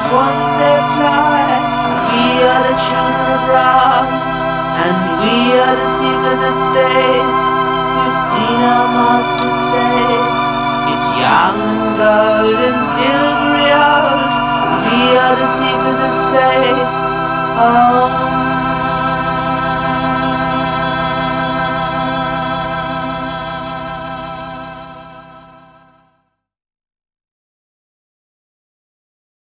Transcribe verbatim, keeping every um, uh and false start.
swans they fly. We are the children of Ra, and we are the seekers of space. We've seen our master's face. It's young and golden, silvery old. We are the seekers of space. Oh.